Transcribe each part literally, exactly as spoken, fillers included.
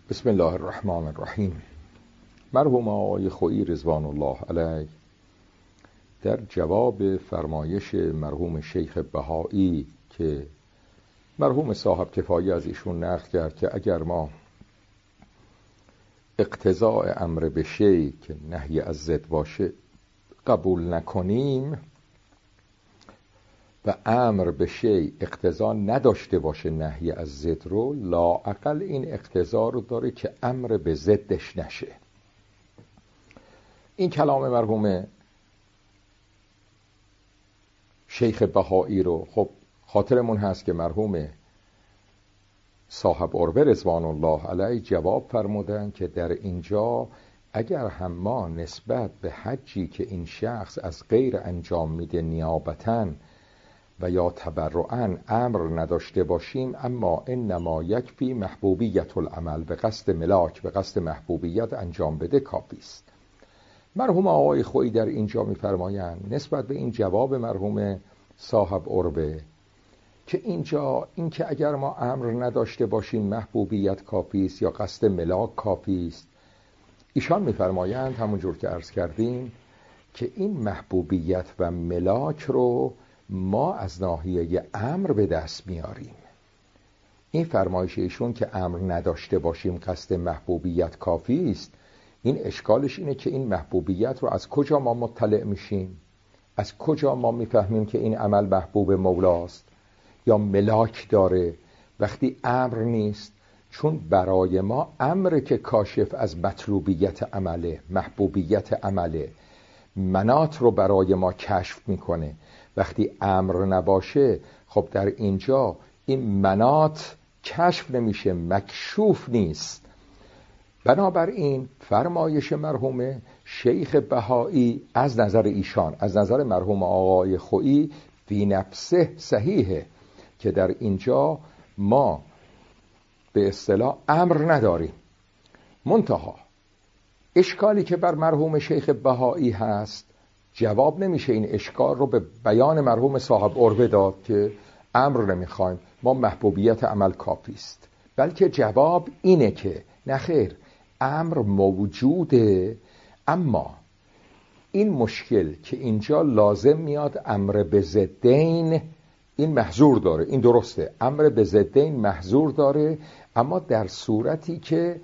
بسم الله الرحمن الرحیم. مرحوم آقای خویی رضوان الله علیه در جواب فرمایش مرحوم شیخ بهایی که مرحوم صاحب کفایه از ایشون نقل کرد که اگر ما اقتضاء امر به شیء که نهی از ضد باشه قبول نکنیم و امر به شیء اقتضا نداشته باشه نهی از ضد رو، لااقل این اقتضا رو داره که امر به ضدش نشه. این کلام مرحوم شیخ بهایی رو خب خاطرمون هست که مرحوم صاحب عربه رضوان الله علیه جواب فرمودن که در اینجا اگر هم ما نسبت به حجی که این شخص از غیر انجام میده نیابتاً و یا تبرعاً امر نداشته باشیم، اما انما یکفی محبوبیت العمل، به قصد ملاک به قصد محبوبیت انجام بده کافی است. مرحوم آقای خویی در اینجا میفرمایند نسبت به این جواب مرحوم صاحب عربه که اینجا این که اگر ما امر نداشته باشیم محبوبیت کافی است یا قصد ملاک کافی است، ایشان میفرمایند همونجور که عرض کردیم که این محبوبیت و ملاک رو ما از ناحیه امر به دست میاریم. این فرمایش ایشون که امر نداشته باشیم قصد محبوبیت کافی است، این اشکالش اینه که این محبوبیت رو از کجا ما مطلع میشیم؟ از کجا ما میفهمیم که این عمل محبوب مولاست یا ملاک داره وقتی امر نیست؟ چون برای ما امر که کاشف از مطلوبیت عمله، محبوبیت عمله، منات رو برای ما کشف میکنه. وقتی امر نباشه خب در اینجا این منات کشف نمیشه، مکشوف نیست. بنابراین فرمایش مرحوم شیخ بهایی از نظر ایشان، از نظر مرحوم آقای خویی فی نفسه صحیحه که در اینجا ما به اصطلاح امر نداریم. منتها اشکالی که بر مرحوم شیخ بهایی هست جواب نمیشه این اشکال رو به بیان مرحوم صاحب عربه داد که امر نمیخوایم، ما محبوبیت عمل کافی است، بلکه جواب اینه که نخیر، امر موجوده، اما این مشکل که اینجا لازم میاد امر به ضدین، این محظور داره. این درسته، امر به ضدین محظور داره، اما در صورتی که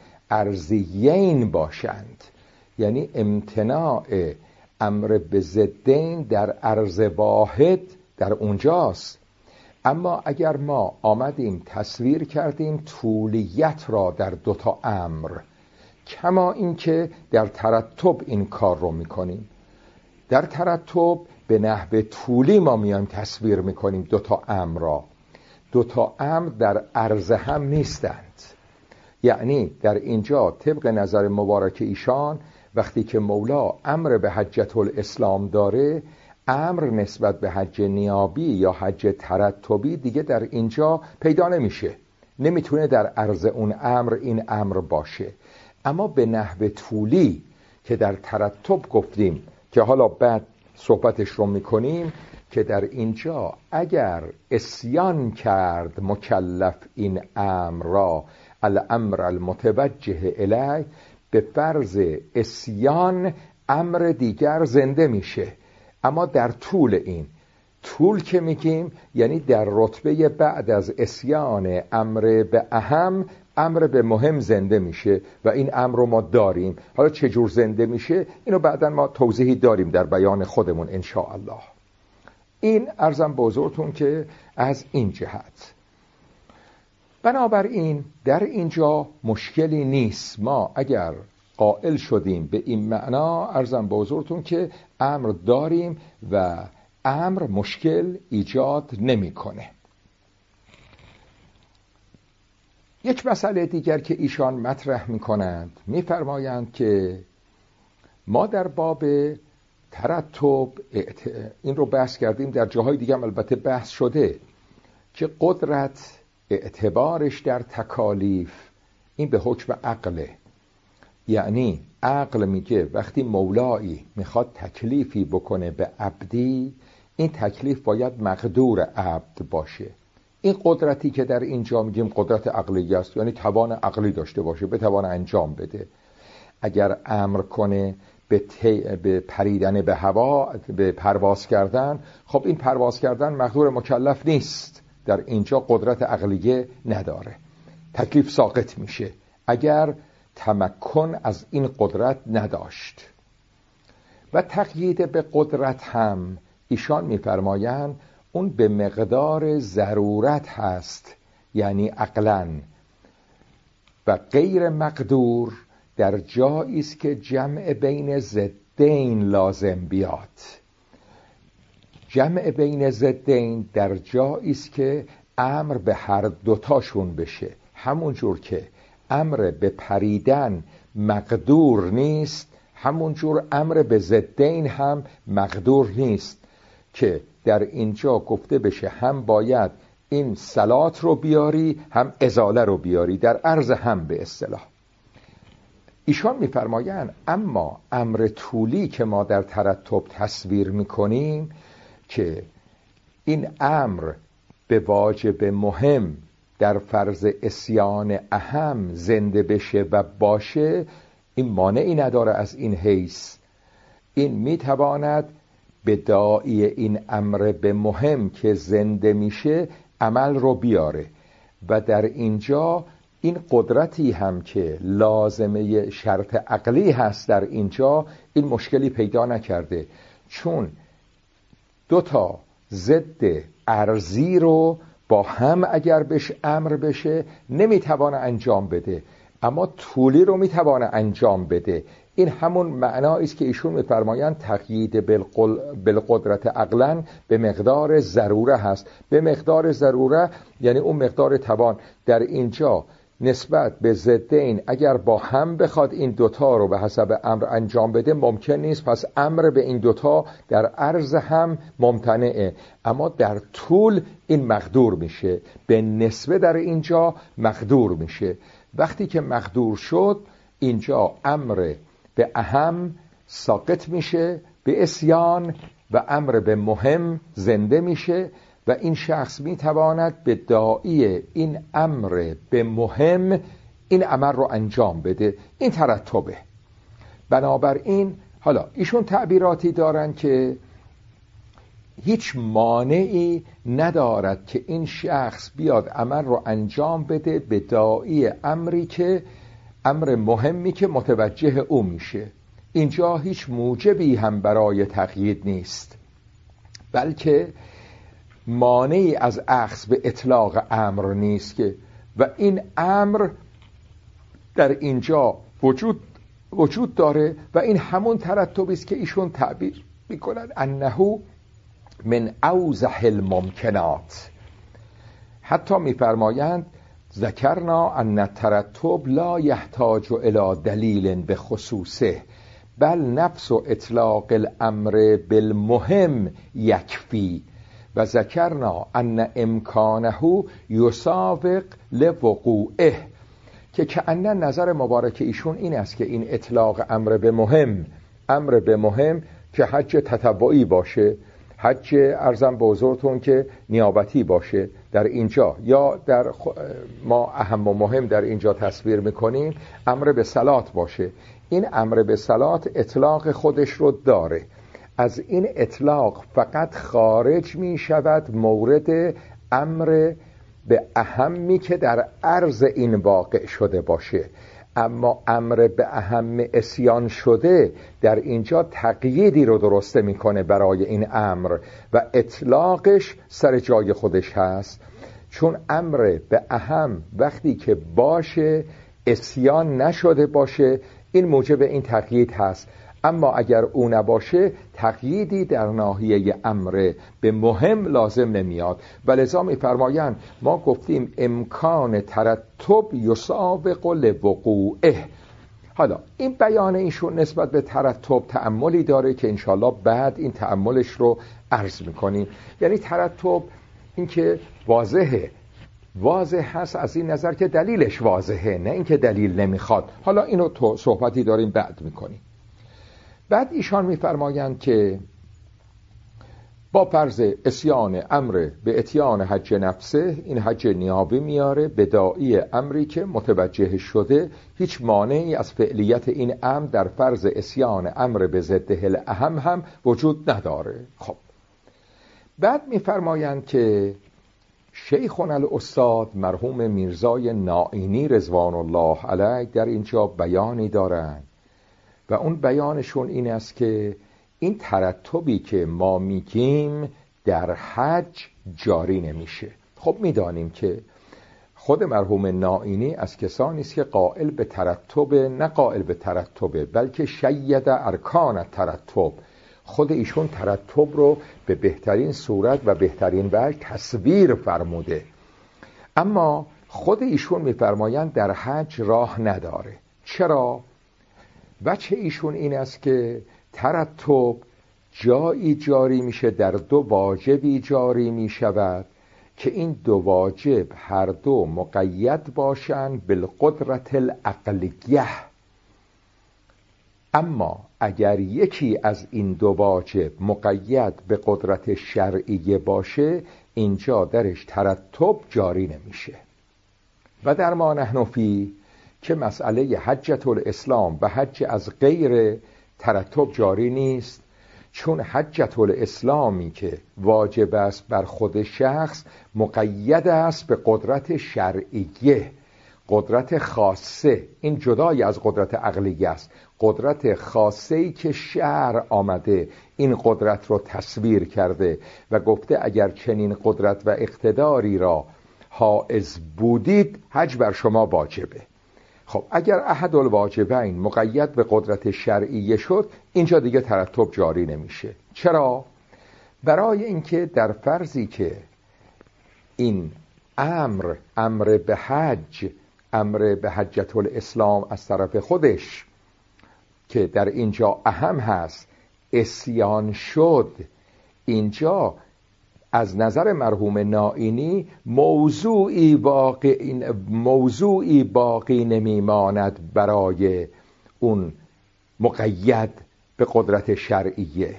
ارضیین باشند، یعنی امتناع امر به ضدین در عرض واحد در اونجاست. اما اگر ما آمدیم تصویر کردیم طولیت را در دوتا امر، کما این که در ترتب این کار رو میکنیم، در ترتب به نحو طولی ما میایم تصویر میکنیم دوتا امر را. دوتا امر در عرض هم نیستند. یعنی در اینجا طبق نظر مبارک ایشان وقتی که مولا امر به حجت الاسلام داره، امر نسبت به حج نیابی یا حج ترتبی دیگه در اینجا پیدا نمیشه، نمیتونه در عرض اون امر این امر باشه. اما به نحو طولی که در ترتب گفتیم که حالا بعد صحبتش رو میکنیم، که در اینجا اگر اسیان کرد مکلف این امر را، الامر المتوجه الیه، به فرض اسیان امر دیگر زنده میشه. اما در طول این طول که میگیم یعنی در رتبه بعد از اسیان امر به اهم، امر به مهم زنده میشه و این امر رو ما داریم. حالا چجور زنده میشه اینو بعداً ما توضیحی داریم در بیان خودمون انشاءالله. این عرضم به حضورتون که از این جهت. بنابراین در اینجا مشکلی نیست. ما اگر قائل شدیم به این معنا، عرضم به حضورتون که امر داریم و امر مشکل ایجاد نمیکنه. یک مسئله دیگر که ایشان مطرح میکنند، میفرمایند که ما در باب ترتب این رو بحث کردیم، در جاهای دیگه هم البته بحث شده که قدرت اعتبارش در تکالیف این به حکم عقله. یعنی عقل میگه وقتی مولایی میخواد تکلیفی بکنه به عبدی، این تکلیف باید مقدور عبد باشه. این قدرتی که در اینجا میگیم قدرت عقلی است، یعنی توان عقلی داشته باشه، بتوان انجام بده. اگر امر کنه به, تی... به پریدن به هوا، به پرواز کردن، خب این پرواز کردن مقدور مکلف نیست، در اینجا قدرت عقلیه نداره، تکلیف ساقط میشه اگر تمکن از این قدرت نداشت. و تقیید به قدرت هم ایشان میفرمایند اون به مقدار ضرورت هست، یعنی عقلاً، و غیر مقدور در جایی است که جمع بین ضدین لازم بیاد. جمع بین ضدین در جایی است که امر به هر دوتاشون بشه، همون جور که امر به پریدن مقدور نیست، همون جور امر به ضدین هم مقدور نیست، که در اینجا گفته بشه هم باید این صلات رو بیاری هم ازاله رو بیاری، در عرض هم به اصطلاح. ایشان میفرمایند اما امر طولی که ما در ترتب تصویر میکنیم که این امر به واجب مهم در فرض عصیان اهم زنده بشه و باشه، این مانعی نداره از این حیث. این میتواند به داعی این امر به مهم که زنده میشه عمل رو بیاره، و در اینجا این قدرتی هم که لازمه شرط عقلی هست در اینجا این مشکلی پیدا نکرده، چون دو تا ضد ارضی رو با هم اگر بهش امر بشه نمیتوانه انجام بده، اما طولی رو میتوانه انجام بده. این همون معنایی است که ایشون میفرمایند تقیید بالقدرت عقلا به مقدار ضروره هست. به مقدار ضروره یعنی اون مقدار توان. در اینجا نسبت به ضدین اگر با هم بخواد این دوتا رو به حسب امر انجام بده ممکن نیست، پس امر به این دوتا در عرض هم ممتنعه، اما در طول این مقدور میشه، به نسبه در اینجا مقدور میشه. وقتی که مقدور شد اینجا امر به اهم ساقط میشه به عصیان و امر به مهم زنده میشه، و این شخص میتواند به داعی این امر به مهم این عمل رو انجام بده. این ترتبه. بنابراین حالا ایشون تعبیراتی دارن که هیچ مانعی ندارد که این شخص بیاد عمل رو انجام بده به داعی امری که امر مهمی که متوجه او میشه. اینجا هیچ موجبی هم برای تقیید نیست، بلکه مانعی از اخذ به اطلاق امر نیست که، و این امر در اینجا وجود وجود داره، و این همون ترتبی است که ایشون تعبیر میکنن انه من اوضح الممکنات. حتی میفرمایند ذکرنا ان الترتب لا يحتاج الى دلیل بخصوصه بل نفس اطلاق الامر بالمهم یکفی، و ذکرنا ان امکانه یسابق لوقوعه، که کأن نظر مبارک ایشون این است که این اطلاق امر به مهم، امر به مهم که حج تطوعی باشه، حج ارزم به حضورتون که نیابتی باشه در اینجا، یا در ما اهم و مهم در اینجا تصویر میکنیم امر به صلات باشه، این امر به صلات اطلاق خودش رو داره. از این اطلاق فقط خارج می شود مورد امر به اهمی که در عرض این واقع شده باشه، اما امر به اهم عصیان شده در اینجا تقییدی رو درسته میکنه برای این امر و اطلاقش سر جای خودش هست، چون امر به اهم وقتی که باشه عصیان نشده باشه این موجب این تقیید هست، اما اگر او نباشه تقییدی در ناحیه امر به مهم لازم نمیاد. ولذا میفرمایند ما گفتیم امکان ترتب یسابق لوقوعه. حالا این بیان ایشون نسبت به ترتب تأملی داره که انشالله بعد این تأملش رو عرض میکنیم. یعنی ترتب این که واضحه، واضح هست از این نظر که دلیلش واضحه، نه اینکه دلیل نمیخواد. حالا اینو تو صحبتی داریم بعد میکنیم. بعد ایشان میفرمایند که با فرض اسیان امر به اتیان حج نفسه، این حج نیابی میاره به داعی امری که متوجه شده هیچ مانعی از فعلیت این امر در فرض اسیان امر به ضده الاهم هم وجود نداره. خب بعد میفرمایند که شیخنا الاستاد مرحوم میرزای نائینی رضوان الله علیه در اینجا بیانی دارند و اون بیانشون این است که این ترتبی که ما میگیم در حج جاری نمیشه. خب میدانیم که خود مرحوم نائینی از کسانی است که قائل به ترتب، نه قائل به ترتب بلکه شید ارکان ترتب، خود ایشون ترتب رو به بهترین صورت و بهترین وجه تصویر فرموده، اما خود ایشون میفرمایند در حج راه نداره. چرا؟ وجه ایشون این است که ترتب جایی جاری میشه، در دو واجبی جاری میشود که این دو واجب هر دو مقید باشند بالقدرت العقلیه، اما اگر یکی از این دو واجب مقید به قدرت شرعیه باشه اینجا درش ترتب جاری نمیشه. و در ما نحن فی که مسئله حجة الاسلام و حج از غیر ترتب جاری نیست، چون حجة الاسلامی که واجب است بر خود شخص مقید است به قدرت شرعیه، قدرت خاصه، این جدای از قدرت عقلیه است، قدرت خاصه‌ای که شرع آمده این قدرت رو تصویر کرده و گفته اگر چنین قدرت و اقتداری را حائز بودید حج بر شما واجبه. خب اگر احد الواجبین مقید به قدرت شرعیه شد اینجا دیگه ترتب جاری نمیشه. چرا؟ برای اینکه در فرضی که این امر امر به حج، امر به حجة الاسلام از طرف خودش که در اینجا اهم هست اسیان شد، اینجا از نظر مرحوم نائینی موضوعی باقی موضوعی باقی نمیماند برای اون مقید به قدرت شرعیه.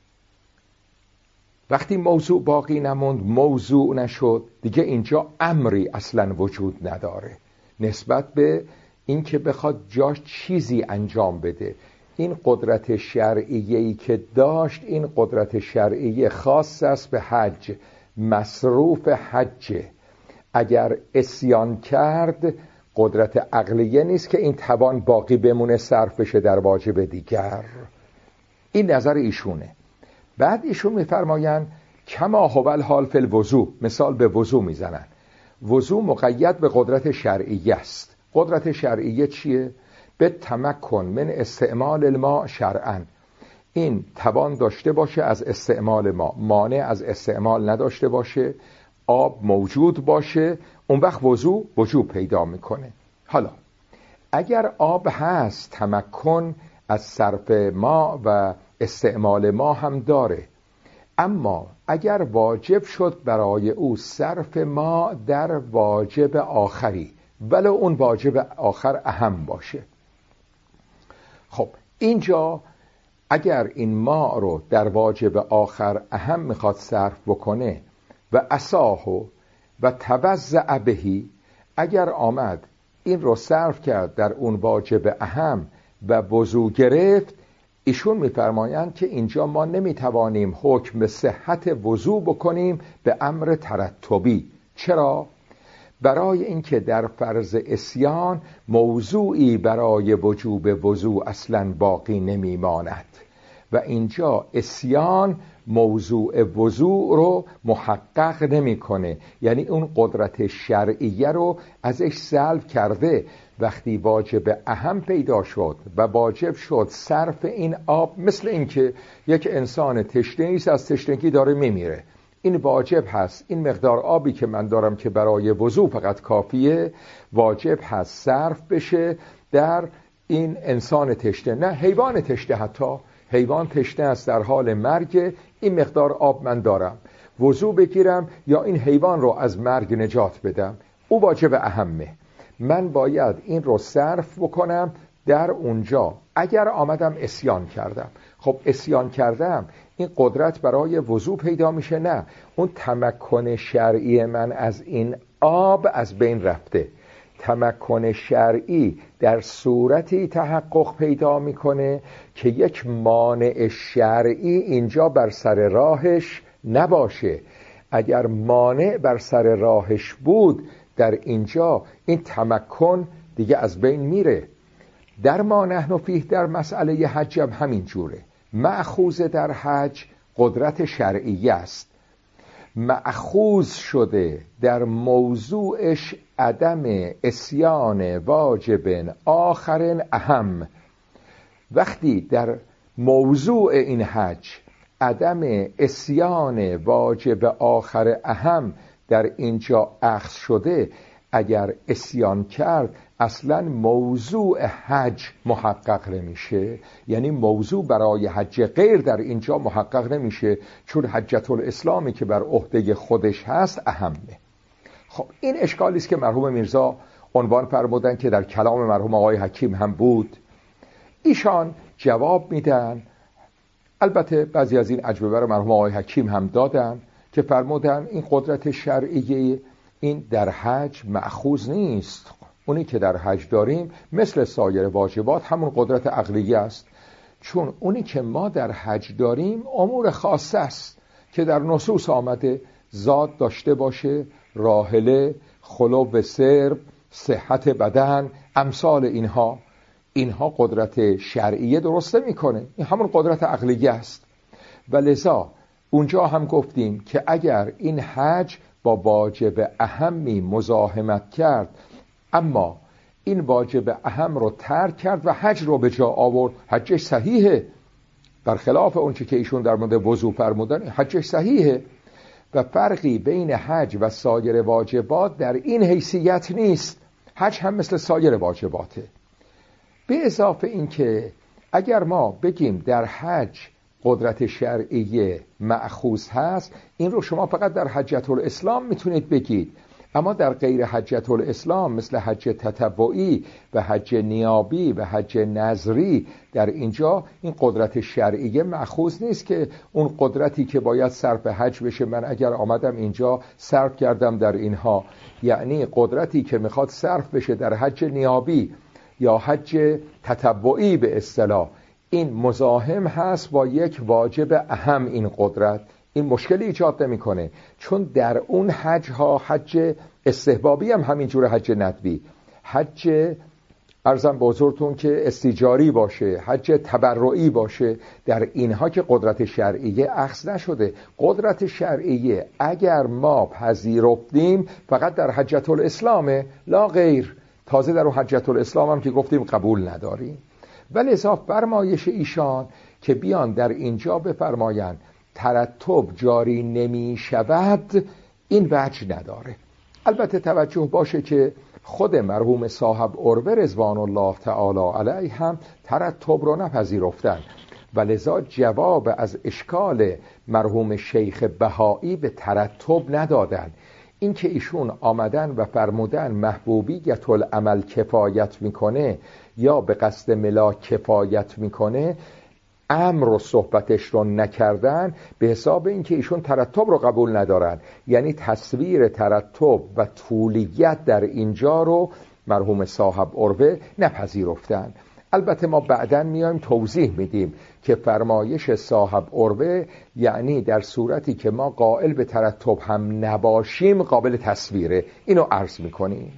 وقتی موضوع باقی نموند، موضوع نشد، دیگه اینجا امری اصلا وجود نداره نسبت به این که بخواد جاش چیزی انجام بده. این قدرت شرعیه‌ای که داشت، این قدرت شرعیه خاص است به حج، مصروف حج. اگر اسیان کرد قدرت عقلیه نیست که این توان باقی بمونه صرف بشه در واجب دیگر. این نظر ایشونه. بعد ایشون میفرمایند کما هو الحال فی الوضوء، مثال به وضوء میزنن. وضوء مقید به قدرت شرعیه است. قدرت شرعیه چیه؟ به تمکن من استعمال الماء شرعا، این توان داشته باشه از استعمال ما، مانع از استعمال نداشته باشه، آب موجود باشه، اون وقت وضوء وجوب پیدا میکنه. حالا اگر آب هست تمکن از صرف ما و استعمال ما هم داره، اما اگر واجب شد برای او صرف ما در واجب آخری ولو اون واجب آخر اهم باشه، خب اینجا اگر این ما رو در واجب آخر اهم میخواد صرف بکنه و اساهو و توزع بهی، اگر آمد این رو صرف کرد در اون واجب اهم و وضو گرفت، ایشون میفرمایند که اینجا ما نمیتوانیم حکم صحت وضو بکنیم به امر ترتبی. چرا؟ برای اینکه در فرض اسیان موضوعی برای وجوب وضو اصلا باقی نمیماند و اینجا اسیان موضوع وضو رو محقق نمیکنه، یعنی اون قدرت شرعیه رو ازش سلب کرده. وقتی واجب اهم پیدا شد و واجب شد صرف این آب، مثل اینکه یک انسان تشنه‌ای است از تشنگی داره میمیره، این واجب هست این مقدار آبی که من دارم که برای وضو فقط کافیه، واجب هست صرف بشه در این انسان تشنه، نه حیوان تشنه، حتی حیوان تشنه است در حال مرگ، این مقدار آب من دارم، وضو بگیرم یا این حیوان رو از مرگ نجات بدم، او واجب اهمه، من باید این رو صرف بکنم در اونجا. اگر آمدم اسیان کردم، خب اسیان کردم، این قدرت برای وضو پیدا میشه؟ نه، اون تمکن شرعی من از این آب از بین رفته. تمکن شرعی در صورتی تحقق پیدا میکنه که یک مانع شرعی اینجا بر سر راهش نباشه. اگر مانع بر سر راهش بود در اینجا این تمکن دیگه از بین میره. در ما نحن فیه در مسئله حج هم همین جوره. مأخوذ در حج قدرت شرعی است، مأخوذ شده در موضوعش عدم اسیان واجب آخر اهم. وقتی در موضوع این حج عدم اسیان واجب آخر اهم در اینجا اخذ شده، اگر اسیان کرد اصلا موضوع حج محقق نمیشه. یعنی موضوع برای حج غیر در اینجا محقق نمیشه، چون حجت الاسلامی که بر عهده خودش هست اهمه. خب این اشکالی است که مرحوم میرزا عنوان فرمودن که در کلام مرحوم آقای حکیم هم بود. ایشان جواب میدن، البته بعضی از این اجوبه رو مرحوم آقای حکیم هم دادن که فرمودن این قدرت شرعی این در حج مأخوذ نیست. اونی که در حج داریم مثل سایر واجبات همون قدرت عقلیه است، چون اونی که ما در حج داریم امور خاصه است که در نصوص آمده، زاد داشته باشه، راحله، خلو سرب، صحت بدن، امثال اینها. اینها قدرت شرعیه درسته میکنه، این همون قدرت عقلیه است. و لذا اونجا هم گفتیم که اگر این حج با واجب اهمی مزاحمت کرد، اما این واجب اهم رو ترک کرد و حج رو به جا آورد، حجش صحیحه. برخلاف اونچه که ایشون در مورد وضو فرمودن، حجش صحیحه. و فرقی بین حج و سایر واجبات در این حیثیت نیست. حج هم مثل سایر واجباته. به اضافه این که اگر ما بگیم در حج قدرت شرعیه مأخوذ هست، این رو شما فقط در حجت الاسلام میتونید بگید، اما در غیر حجت الاسلام مثل حج تطوعی و حج نیابی و حج نظری در اینجا این قدرت شرعیه مأخوذ نیست که اون قدرتی که باید صرف حج بشه من اگر آمدم اینجا صرف کردم در اینها. یعنی قدرتی که میخواد صرف بشه در حج نیابی یا حج تطوعی به اصطلاح، این مزاحم هست با یک واجب اهم. این قدرت این مشکلی ایجاد نمیکنه، چون در اون حج ها حج استحبابی هم همینجور، حج ندبی، حج عرضم به حضورتون که استیجاری باشه، حج تبرعی باشه، در اینها که قدرت شرعیه اخذ نشده. قدرت شرعیه اگر ما پذیرفتیم فقط در حجت الاسلامه، لا غیر. تازه در حجت الاسلام هم که گفتیم قبول نداریم. ولی اضافه فرمایش ایشان که بیان در اینجا بفرمایند ترتب جاری نمی شود، این وجه نداره. البته توجه باشه که خود مرحوم صاحب عروه رضوان الله تعالی علیه هم ترتب رو نپذیرفتن و لذا جواب از اشکال مرحوم شیخ بهایی به ترتب ندادن. این که ایشون آمدن و فرمودن محبوبیت العمل کفایت میکنه یا به قصد ملاک کفایت میکنه، امر و صحبتش رو نکردن، به حساب این که ایشون ترتب رو قبول ندارن. یعنی تصویر ترتب و طولیت در اینجا رو مرحوم صاحب عروه نپذیرفتن. البته ما بعداً میایم توضیح میدیم که فرمایش صاحب عروه یعنی در صورتی که ما قائل به ترتب هم نباشیم قابل تصویره. اینو عرض میکنیم.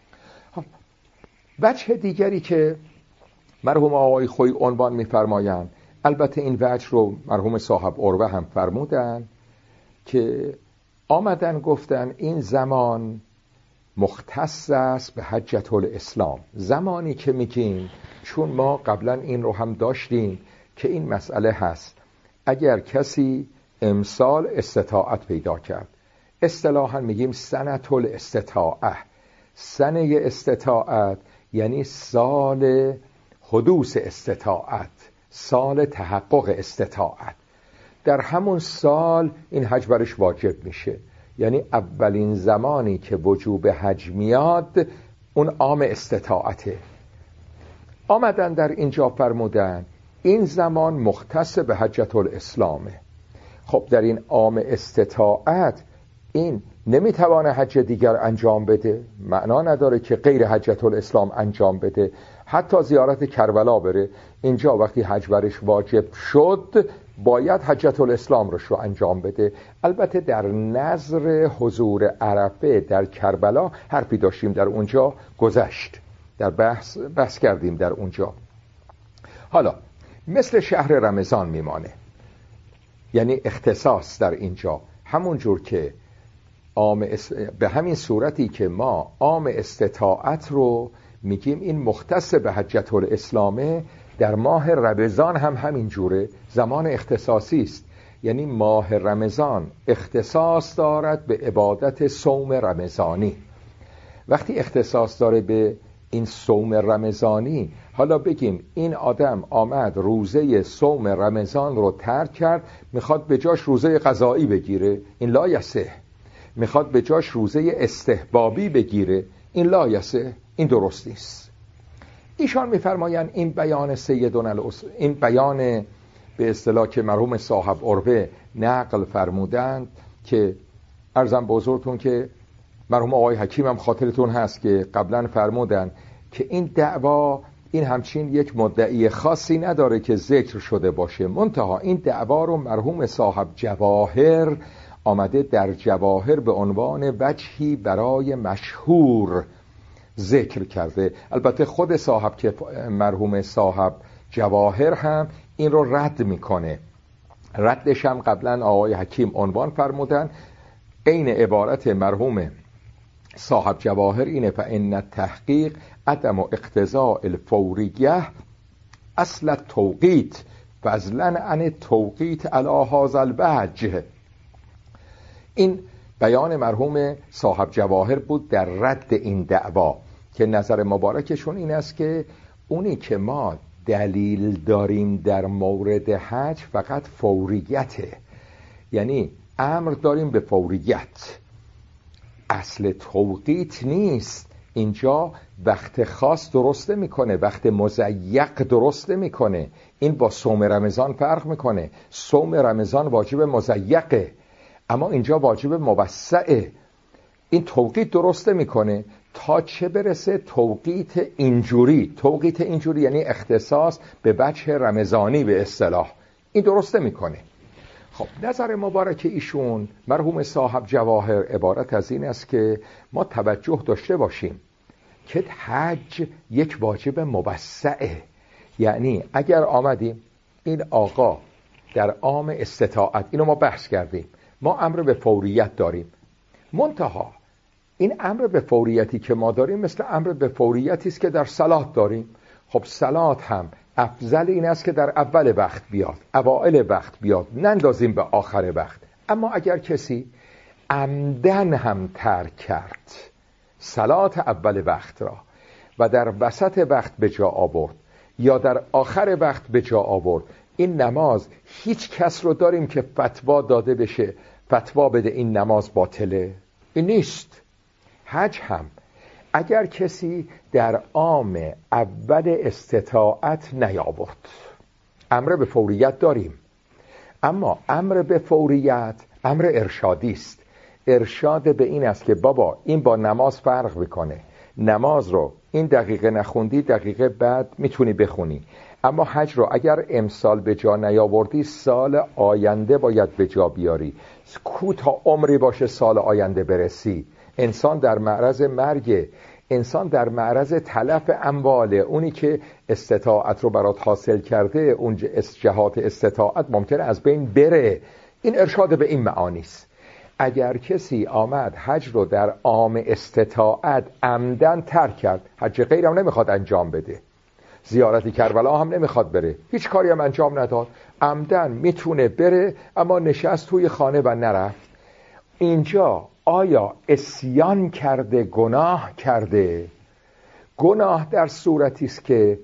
وجه دیگری که مرحوم آقای خویی عنوان میفرمایند، البته این وجه رو مرحوم صاحب عروه هم فرمودن که آمدن گفتن این زمان مختص است به حجت الاسلام. زمانی که میگیم، چون ما قبلا این رو هم داشتیم که این مسئله هست، اگر کسی امسال استطاعت پیدا کرد، اصطلاحا میگیم سنة الاستطاعه. سنه استطاعت یعنی سال حدوث استطاعت، سال تحقق استطاعت. در همون سال این حج برش واجب میشه. یعنی اولین زمانی که وجوب حج میاد اون عام استطاعته. آمدن در اینجا فرمودن این زمان مختص به حجت الاسلامه. خب در این عام استطاعت این نمیتوانه حج دیگر انجام بده، معنا نداره که غیر حجة الاسلام انجام بده. حتی زیارت کربلا بره، اینجا وقتی حج برش واجب شد باید حجة الاسلام رو انجام بده. البته در نظر حضور عرفه در کربلا حرفی داشتیم در اونجا گذشت، در بحث بحث کردیم در اونجا. حالا مثل شهر رمضان میمانه، یعنی اختصاص در اینجا همون جور که عام است... به همین صورتی که ما عام استطاعت رو میگیم این مختص به حجة الاسلامه، در ماه رمضان هم همین جوره، زمان اختصاصی است. یعنی ماه رمضان اختصاص دارد به عبادت صوم رمضانی. وقتی اختصاص داره به این صوم رمضانی، حالا بگیم این آدم آمد روزه صوم رمضان رو ترک کرد، میخواد به جاش روزه قضایی بگیره، این لا یصح. میخواد به جاش روزه استحبابی بگیره، این لا یصح، این درست نیست. ایشان میفرمایند این بیان سیدنا الاس... این بیان به اصطلاح که مرحوم صاحب عروه نقل فرمودند، که عرضم بزرگتون که مرحوم آقای حکیم هم خاطرتون هست که قبلا فرمودن که این دعوا این همچین یک مدعی خاصی نداره که ذکر شده باشه، منتها این دعوا رو مرحوم صاحب جواهر آمده در جواهر به عنوان وجهی برای مشهور ذکر کرده. البته خود صاحب که مرحوم صاحب جواهر هم این رو رد میکنه. ردش هم قبلا آقای حکیم عنوان فرمودن، عین عبارت مرحوم صاحب جواهر اینه: فإن التحقیق عدم اقتضاء الفوریه اصل التوقیت فضلا عن التوقیت علی هذا الوجه. این بیان مرحوم صاحب جواهر بود در رد این دعوا، که نظر مبارکشون این است که اونی که ما دلیل داریم در مورد حج فقط فوریته، یعنی امر داریم به فوریت، اصل توقیت نیست. اینجا وقت خاص درسته میکنه، وقت مضیق درسته میکنه. این با صوم رمضان فرق میکنه. صوم رمضان واجب مضیقه، اما اینجا واجب موسعه. این توقیت درسته میکنه تا چه برسه توقیت اینجوری. توقیت اینجوری یعنی اختصاص به وجه رمضانی به اصطلاح، این درسته میکنه. خب نظر مبارک ایشون مرحوم صاحب جواهر عبارت از این است که ما توجه داشته باشیم که حج یک واجب موسعه. یعنی اگر آمدیم این آقا در عام استطاعت، اینو ما بحث کردیم، ما امر به فوریت داریم، منتها این امر به فوریتی که ما داریم مثل امر به فوریتی است که در صلات داریم. خب صلات هم افضل این است که در اول وقت بیاد، اوائل وقت بیاد، نندازیم به آخر وقت. اما اگر کسی عمدن هم ترک کرد صلات اول وقت را و در وسط وقت به جا آورد یا در آخر وقت به جا آورد، این نماز هیچ کس رو داریم که فتوا داده بشه فتوا بده این نماز باطله؟ این نیست. حج هم اگر کسی در عام اول استطاعت نیاورد، امر به فوریت داریم، اما امر به فوریت امر ارشادی است. ارشاد به این است که بابا این با نماز فرق میکنه، نماز رو این دقیقه نخوندی دقیقه بعد میتونی بخونی، اما حج رو اگر امسال به جا نیاوردی سال آینده باید به جا بیاری. کوتاه عمری باشه سال آینده برسی. انسان در معرض مرگ، انسان در معرض تلف امواله. اونی که استطاعت رو برات حاصل کرده، اون جهات استطاعت ممکنه از بین بره. این ارشاد به این معانی است. اگر کسی آمد حج رو در عام استطاعت عمدن ترک کرد، حج غیر هم نمیخواد انجام بده، زیارت کربلا هم نمیخواد بره، هیچ کاری هم انجام نداد، عمدن میتونه بره اما نشست توی خانه و نرفت، اینجا آیا عصیان کرده، گناه کرده؟ گناه در صورتی است که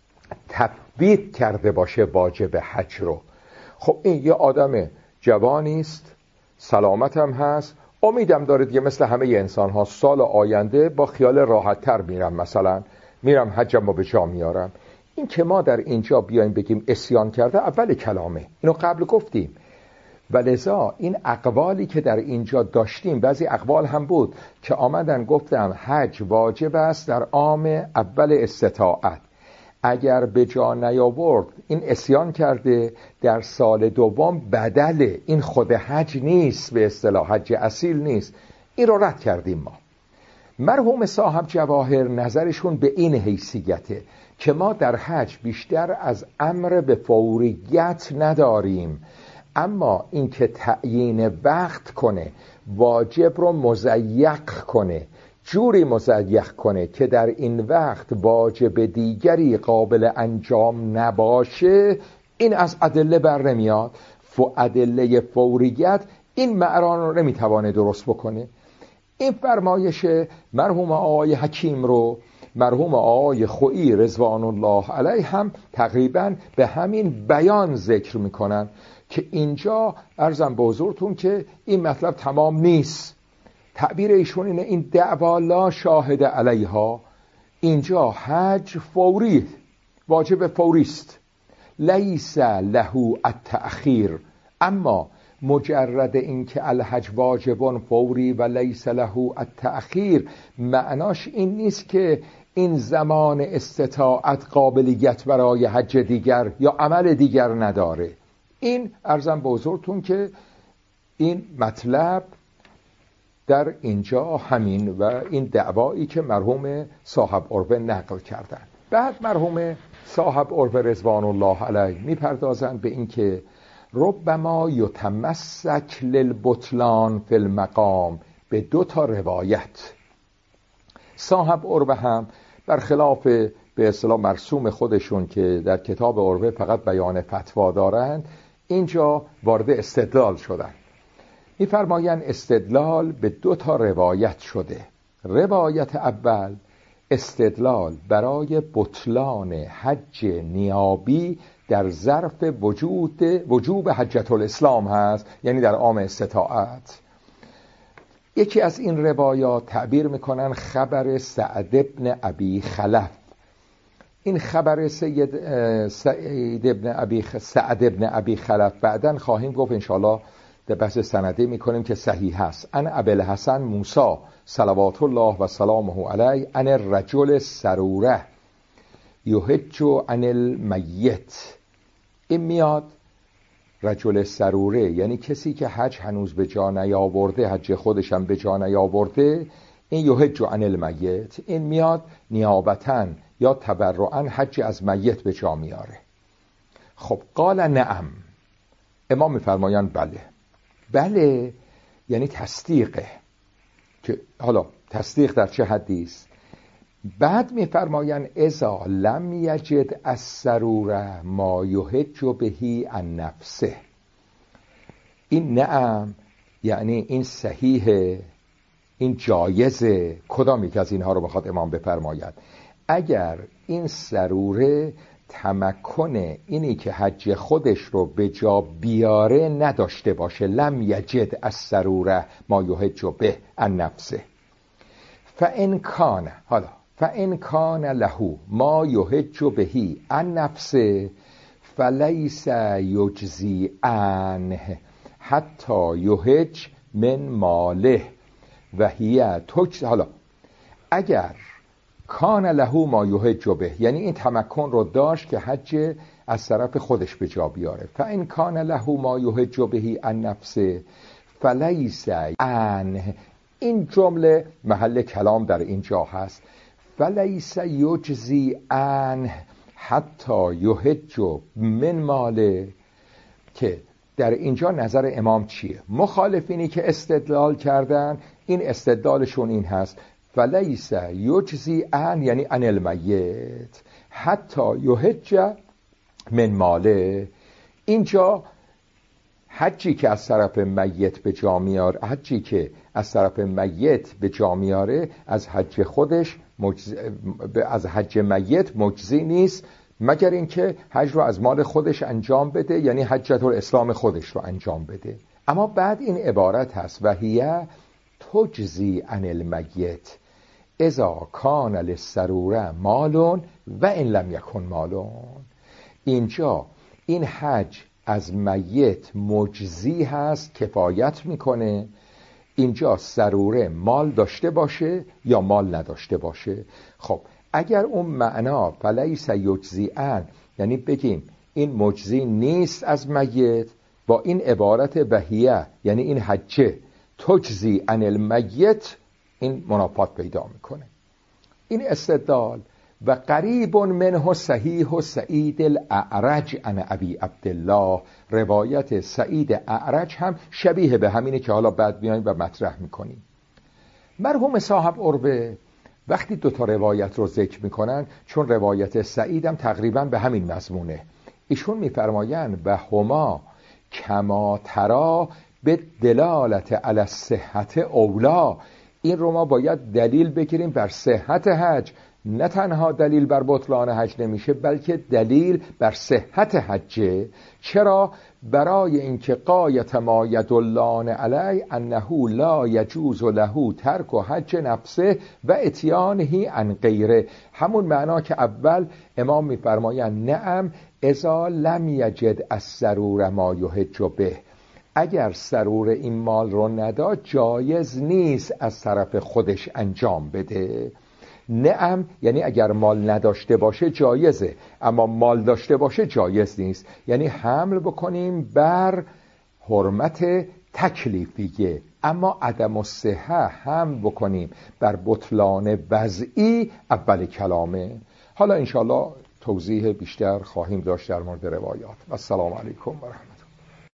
تفویت کرده باشه واجب حج رو. خب این یه آدم جوانی است، سلامت هم هست، امیدم داره دیگه مثل همه انسان ها سال آینده با خیال راحت تر میرم، مثلا میرم حجم رو به جا میارم. این که ما در اینجا بیایم بگیم عصیان کرده اول کلامه، اینو قبل گفتیم. و لذا این اقوالی که در اینجا داشتیم، بعضی اقوال هم بود که آمدن گفتم حج واجب است در عام اول استطاعت، اگر به جا نیاورد این عصیان کرده، در سال دوم بدله، این خود حج نیست، به اصطلاح حج اصیل نیست. این رو رد کردیم ما. مرحوم صاحب جواهر نظرشون به این حیثیته که ما در حج بیشتر از امر به فوریت نداریم، اما این که تعیین وقت کنه، واجب رو مضیق کنه، جوری مضیق کنه که در این وقت واجب دیگری قابل انجام نباشه، این از ادله بر نمیاد. ادله فوریت این معران رو نمیتوانه درست بکنه. این فرمایش مرحوم آقای حکیم رو مرحوم آقای خویی رضوان الله علیه هم تقریبا به همین بیان ذکر میکنن که اینجا عرضم به حضورتون که این مطلب تمام نیست. تعبیر ایشون اینه این دعوا لا شاهد علیها، اینجا حج فوری، واجب فوری است، لیس له التأخیر، اما مجرد این که الحج واجب فوری و لیس له التأخیر معناش این نیست که این زمان استطاعت قابلیت برای حج دیگر یا عمل دیگر نداره. این عرضم به حضورتون که این مطلب در اینجا همین و این دعوایی که مرحوم صاحب عربه نقل کردن. بعد مرحوم صاحب عربه رضوان الله علیه میپردازن به این که ربما یتمسک للبطلان فی المقام، به دو تا روایت. صاحب عربه هم برخلاف به اصطلاح مرسوم خودشون که در کتاب عربه فقط بیان فتوا دارند، اینجا وارد استدلال شدن. می‌فرمایند استدلال به دو تا روایت شده. روایت اول استدلال برای بطلان حج نیابی در ظرف وجود وجوب حجة الاسلام هست، یعنی در عام استطاعت. یکی از این روایات تعبیر میکنن خبر سعد ابن ابی خلف. این خبر سید سعید ابن ابی سعد ابن ابی خلف بعداً خواهیم گفت انشاءالله در بحث سندی میکنیم که صحیح هست. ان ابی الحسن موسی صلوات الله و سلامه علیه ان الرجل سروره یحج عن المیت. این میاد رجل سروره یعنی کسی که حج هنوز به جا نیاورده، حج خودش هم به جا نیاورده، این یحج عن المیت، این میاد نیابتاً یا تبرعاً حج از میت به جا میاره. خب قال نعم، امام میفرمایند بله. بله یعنی تصدیقه، که حالا تصدیق در چه حدی است؟ بعد میفرمایند اذا لم یجد السروره ما یحج بهی عن نفسه. این نعم یعنی این صحیحه، این جایزه. کدام یک از اینها رو بخواد امام بفرماید؟ اگر این سروره تمکن اینی که حج خودش رو به جا بیاره نداشته باشه، لم یجد السروره ما یحج به عن نفسه، فان کان حالا فان کان له ما یحج بهی عن نفسه فلیس یجزی عنه حتی یحج من ماله و هی تجز. حالا اگر کان له ما یحج به، یعنی این تمکن رو داشت که حج از طرف خودش به جا بیاره، فان کان له ما یحج بهی عن نفسه فلیس عنه، این جمله محل کلام در اینجا هست، فلیس یجزی عنه حتی یحج من ماله، که در اینجا نظر امام چیه؟ مخالفینی که استدلال کردن این استدلالشون این هست فلیس یجزی عن یعنی عن المیت حتی یحج من ماله. اینجا حجی که از طرف میت به جا میاره، حجی که از طرف میت به جا میاره از حج خودش مجز... از حج میت مجزی نیست، مگر اینکه حج رو از مال خودش انجام بده، یعنی حجة الاسلام خودش رو انجام بده. اما بعد این عبارت هست و هی تجزی عن المیت اذا کان للسروره مالون و ان لم یکن مالون. اینجا این حج از میت مجزی هست، کفایت میکنه. اینجا ضروره مال داشته باشه یا مال نداشته باشه. خب اگر اون معنا فلیس یجزیان، یعنی بگیم این مجزی نیست از میت، با این عبارت بهیه یعنی این حجه تجزی عن المیت، این منافات پیدا میکنه. این استدلال و قریب منه صحیح و سعید الاعرج عن ابی عبدالله، روایت سعید اعرج هم شبیه به همینه که حالا بعد بیایم و مطرح میکنیم. مرحوم صاحب عروه وقتی دوتا روایت رو ذکر میکنن، چون روایت سعید هم تقریبا به همین مضمونه، ایشون میفرمایند و هما کما ترا به دلالت علی الصحت اولا، این رو ما باید دلیل بگیریم بر صحت حج، نه تنها دلیل بر بطلان حج نمیشه بلکه دلیل بر صحت حجه. چرا؟ برای اینکه غایت ما یدلان علی انه لا یجوز له ترک حج نفسه و اتیانه عن غیره، همون معنا که اول امام میفرمایند نعم اذا لم یجد الضرور ما یحج به، اگر ضرور این مال رو نداد جایز نیست از طرف خودش انجام بده. نعم یعنی اگر مال نداشته باشه جایزه، اما مال داشته باشه جایز نیست. یعنی حمل بکنیم بر حرمت تکلیفیه، اما عدم الصحه حمل بکنیم بر بطلان وضعی اول کلامه. حالا انشاءالله توضیح بیشتر خواهیم داشت در مورد روایات. و السلام علیکم و رحمت